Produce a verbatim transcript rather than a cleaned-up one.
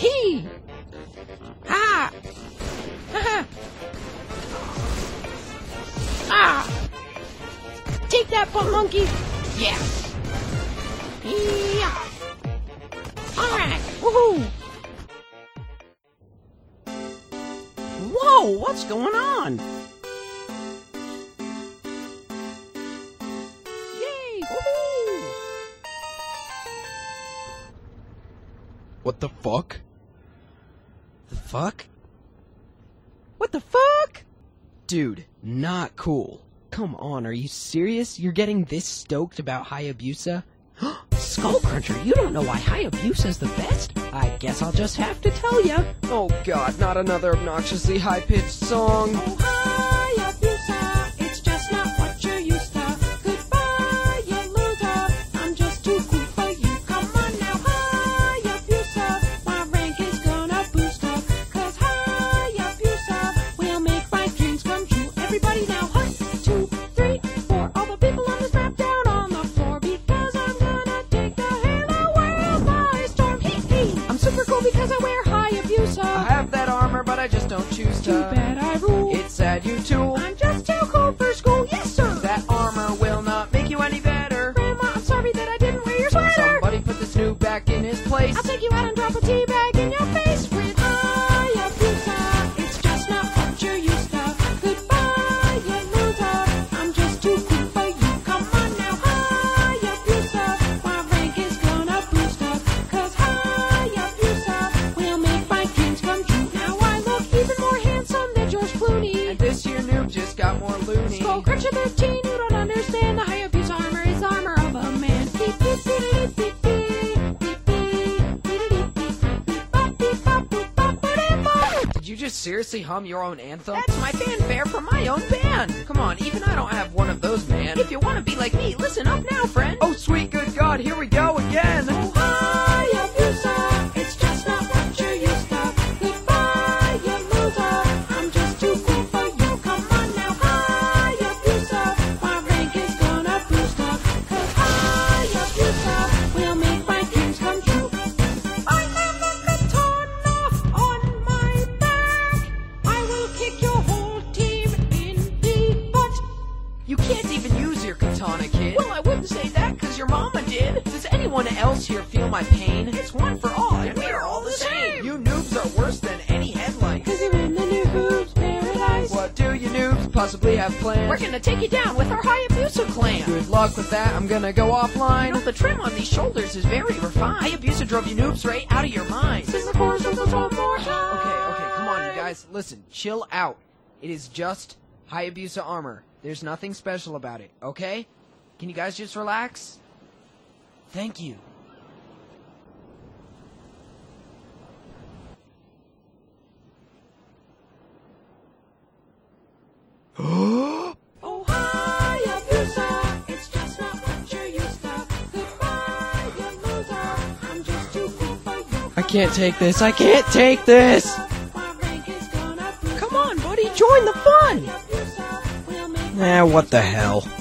Hee! Ha! Ha! Ah! Take that, bum monkey! Yeah! Yeah! Alright! Woohoo! Whoa! What's going on? Yay! Woohoo! What the fuck? The fuck? What the fuck? Dude, not cool. Come on, are you serious? You're getting this stoked about Hayabusa? Skullcruncher, you don't know why Hayabusa's the best? I guess I'll just have to tell ya. Oh god, not another obnoxiously high-pitched song. Oh, Hayabusa, it's just not what you're used to. Goodbye, you loser, I'm just too cool for you. Come on now, Hayabusa, my rank is gonna boost up. Cause Hayabusa will make my dreams come true. Everybody now, one, two, three, four. All the people on this map down on the floor. Because I'm gonna take the Halo world by storm. Hee hee, I'm super cool because I wear Hayabusa. I have that armor, but I just don't choose to. Too bad I rule. It's sad you tool. I'm just too cool for school, yes sir. That armor will not make you any better. Grandma, I'm sorry that I didn't wear your sweater. Somebody put this noob back in his place. I'll take you out and drop a tea bag in your face with Hayabusa. It's just not what you're used to. Goodbye, you loser. I'm just too cool for you. Come on now, Hayabusa. My rank is gonna boost up. Cause Hayabusa will make my dreams come true. Now I look even more handsome than George Clooney. And this year noob just got more loony. Skullcruncher thirteen, you don't understand. The Hayabusa armor is the armor of a man. Beep, beep, beep, beep, beep, beep, beep, beep, beep, beep, beep, bop, beep, bop, boop, bop, ba-dee, bop. Did you just seriously hum your own anthem? That's my fanfare from my own band. Come on, even I don't have one of those, man. If you want to be like me, listen up now, friend. Oh, sweet good God, here we go again. Oh, Hayabusa, it's just not what you're used to. Goodbye, you loser. I'm just too cool for you. Come on now, Hayabusa. My rank is gonna boost up. Cause Hayabusa will make my dreams come true. I have a katana on my back. I will kick your whole team in the butt. You can't even use your katana, kid. Well, I wouldn't say that because your mama did. Does anyone else here feel my pain? It's one for all, and we are all the same. You noobs are worse than any headlight. Cause you're in the new boobs paradise. What do you noobs possibly have planned? We're gonna take you down with our Hayabusa clan. Good luck with that, I'm gonna go You offline. know, the trim on these shoulders is very refined. Hayabusa drove you noobs right out of your minds. This is the chorus of the twelve more time. Okay, okay, come on, you guys. Listen, chill out. It is just Hayabusa armor. There's nothing special about it, okay? Can you guys just relax? Thank you. Oh, Hayabusa, it's just not what you're used to. Goodbye, you loser. I'm just too cool for you. I can't take this. I can't take this. My rank is gonna boost Come on, buddy, join the fun. Hayabusa will make Eh, what the hell?